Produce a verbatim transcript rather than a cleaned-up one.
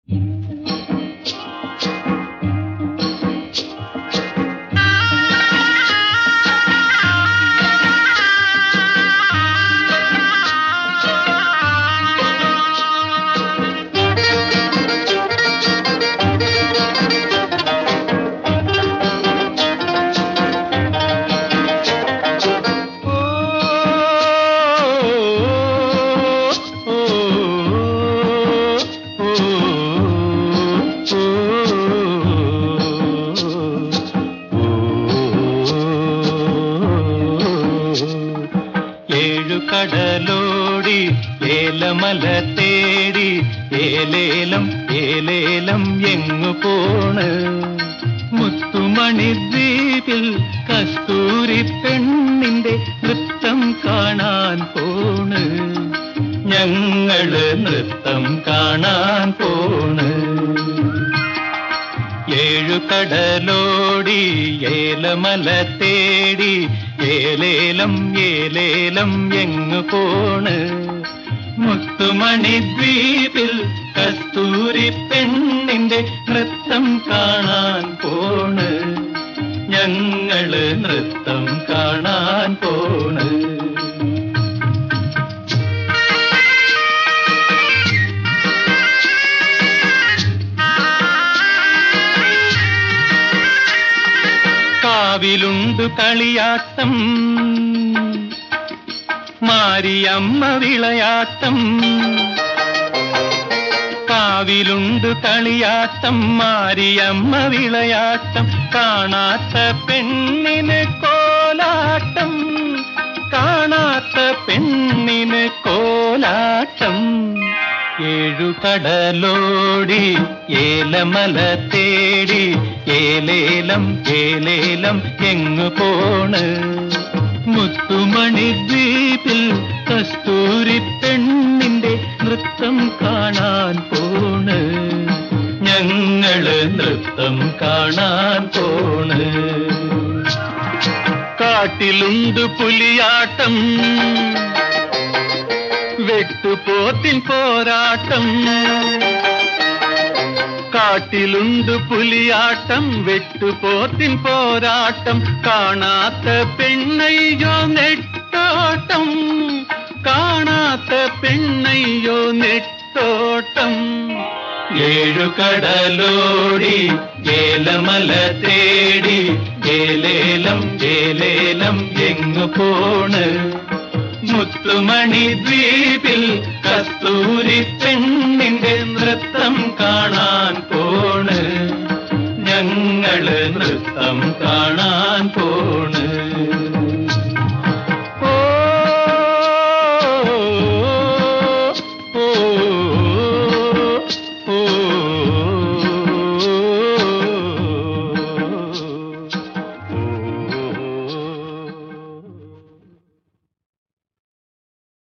കടലോടി ഏലമല തേടി ഏലേലം ഏലേലം എങ്ങു പോണ് മുത്തുമണി ദ്വീപിൽ കസ്തൂരി പെണ്ണിന്റെ നൃത്തം കാണാൻ പോണ് ഞങ്ങള് നൃത്തം കാണാൻ പോണ് ഏഴു കടലോടി ഏലമല തേടി ഏലേലം ഏലേലം എങ്ങു പോണ് മുത്തുമണി ദ്വീപിൽ കസ്തൂരി പെണ്ണിന്റെ നൃത്തം കാണാൻ പോണ് ഞങ്ങള് നൃത്തം കാണാൻ പോണ് കാവിലുണ്ട് കളിയാട്ടം മാരിയമ്മ വിളയാട്ടം കാവിലുണ്ട് കളിയാട്ടം മാരിയമ്മ വിളയാട്ടം കാണാത്ത പെണ്ണിന് കോലാട്ടം കാണാത്ത പെണ്ണിന് കോലാട്ടം ഏഴു കടലോടി ഏലമല തേടി ഏലേലം ഏലേലം എങ്ങു പോണ് മുത്തുമണി ദ്വീപിൽ കസ്തൂരി പെണ്ണിന്റെ നൃത്തം കാണാൻ പോണ് ഞങ്ങള് നൃത്തം കാണാൻ പോണ് കാട്ടിലുണ്ട് പുലിയാട്ടം വെട്ടുപോത്തിൻ പോരാട്ടം കാട്ടിലുണ്ട് പുലിയാട്ടം വെട്ടുപോത്തിൻ പോരാട്ടം കാണാത്ത പെണ്ണയ്യോ നെട്ടോട്ടം കാണാത്ത പെണ്ണയ്യോ നെട്ടോട്ടം ഏഴു കടലോടി ഏലമല തേടി ഏലേലം ഏലേലം എങ്ങു പോണ് മുത്തുമണി ദ്വീപിൽ കസ്തൂരി പെണ്ണിന്റെ നൃത്തം കാണാൻ പോണ് ഞങ്ങള് നൃത്തം കാണാൻ പോ